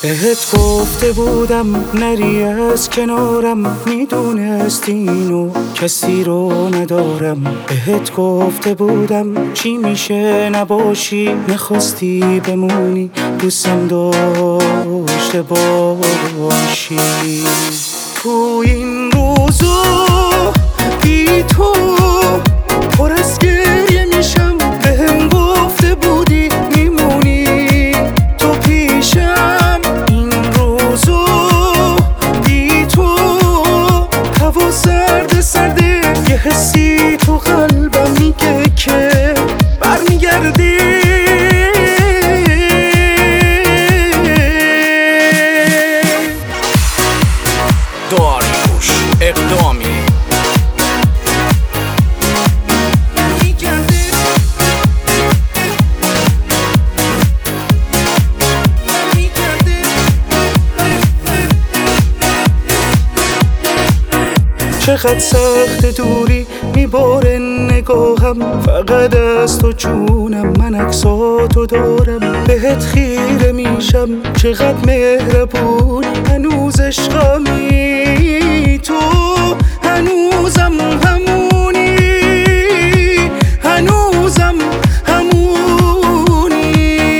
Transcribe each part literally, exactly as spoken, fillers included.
بهت گفته بودم نری از کنارم، میدونستی اینو کسی رو ندارم. بهت گفته بودم چی میشه نباشی، نخواستی بمونی دوستم داشته باشی. تو این روزو بی تو پر از گریه میشم، بهم گفته بودی میمونی تو پیشم. این روزو بی تو هوا سرد سرده، یه حسی تو قلبم میگه که برمیگردی. داریوش اقدامی چقدر سخت دوری میباره نگاهم، فقط از تو جونم من عکساتو دارم. بهت خیره میشم چقدر مهربونی، هنوز عشقمی تو هنوزم همونی، هنوزم همونی.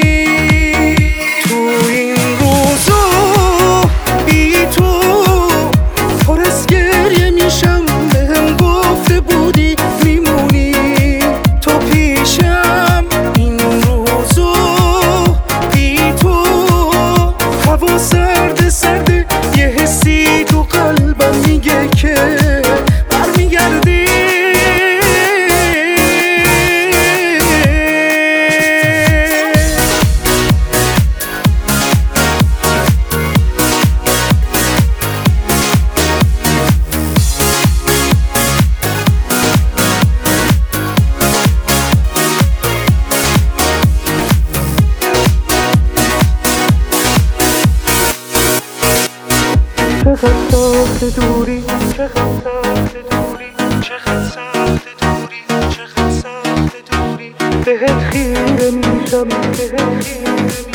تو این روزو بی تو پر از گریه میشم، بهم گفته بودی میمونی تو پیشم. این روزو بی تو هوا سرد سرده، یه حسی تو قلبم میگه که برمیگردی. چقدر سخت دوری، چقدر سخت دوری، چقدر سخت دوری، چقدر سخت دوری. بهت خیره میشم، بهت خیره میشم.